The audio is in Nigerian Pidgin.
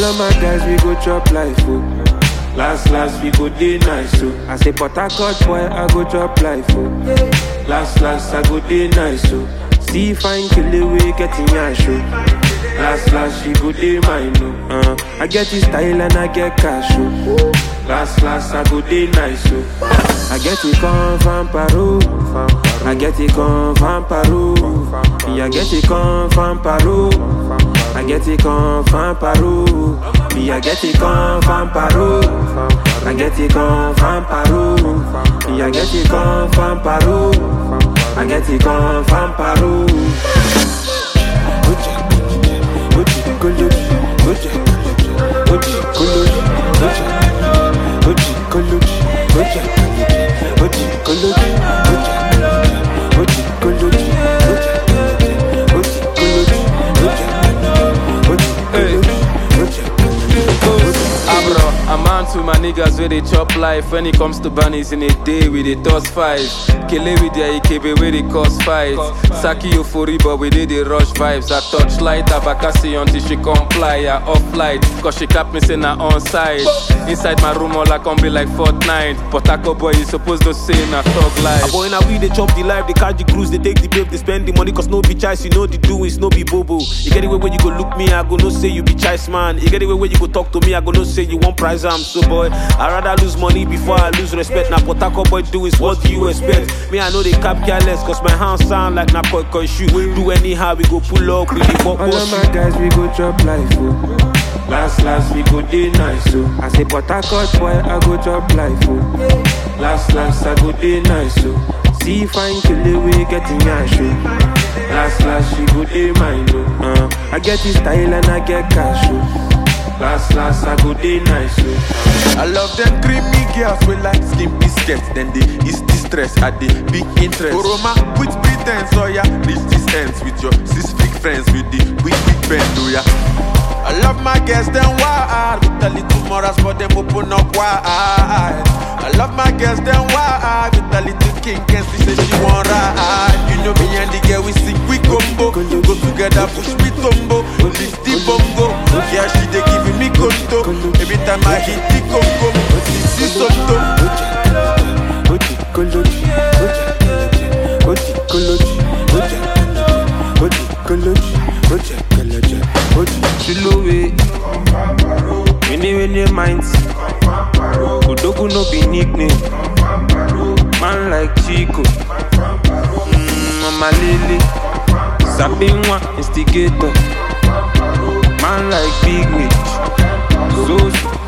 of my guys, we go chop life, oh. Last, we go day nice, oh. I say, but I cut boy, I go chop life, oh. Last, I go day nice, oh. See fine kill away, getting your show. Last, she go day mine, oh. I get this style and I get cash, oh. Last, I go day nice, oh. I get it come from Peru. I get it come from Peru. I get it come from Peru. I get it come from Peru. I get it come from Peru. I get it come from Peru. I get it come from Peru. I get it come from Peru. I'm on to my niggas where they chop life. When it comes to bunnies in a day, we they toss five. Kele with their EKB where they cause fight. Saki euphoria, but we did the rush vibes. I touch light, Abakasi until she comply. I off light, cause she kept me saying her on side. Inside my room, all I can be like Fortnite. But Taco boy, you supposed to say na thug life. A boy in a we, they chop the life, they catch the cruise, they take the babe, they spend the money, cause no be choice, you know the doings, no be bobo. You get it where you go look me, I go no say you be choice man. You get it where you go talk to me, I go no say you want prize, I'm so boy. I rather lose money before I lose respect. Now what Taco boy do is what do you expect? Me, I know they cap careless, cause my hands sound like na koi shoe. Do anyhow, we go pull up, really walk. All of my guys, we go chop life, oh. Last, we go day nice, oh. I say, but I cut boy, I go chop life, oh. Last, I go day nice, oh. See fine kill away, getting your show. Last, she go day mine, oh. I get this style and I get cash, oh. Last, I go day nice, oh. I love them creamy girls with like skin biscuits. Then they is distress at the big interest. Oroma with pretense, oh yeah. Reach this ends with your 6 big friends with the big bend, oh yeah. I love my girls, them wild. With a little morals, but them open up wide. I love my girls, them wild. With a little king, and she say she want ride. You know me and the girl, we sing, we combo. Go together, push me tumbo. Lift the bongo. Yeah, she they giving me conto. Every time I hit the congo, she soto. Chilowe, many minds. Odogu no be nickname. Man like Chico, Mama Lily, Sabinwa instigator. Man like Big Mitch, Zozo.